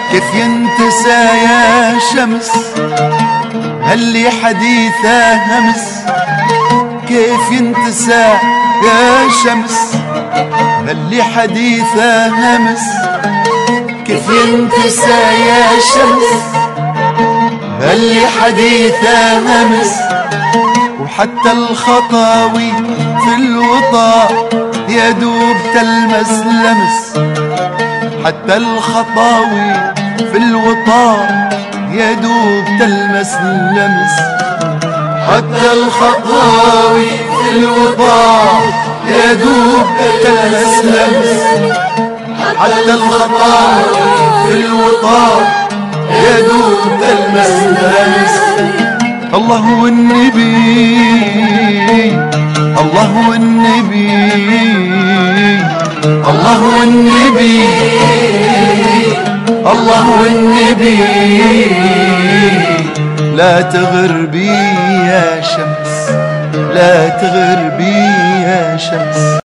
كيف ينتسى يا شمس هاللي حديثه همس؟ كيف ينتسى يا شمس هاللي حديثه همس؟ كيف ينتسى يا شمس هاللي حديثه همس؟ وحتى الخطاوي في الوطا يا دوب تلمس لمس. حتى الخطاوي في الوطا يا دوب تلمس لمس. حتى الخطاوي في الوطا يا دوب تلمس لمس. حتى الخطاوي في الوطا يا دوب تلمس لمس. الله والنبي الله والنبي الله والنبي الله والنبي لا تغر بي يا شمس لا تغر بي يا شمس.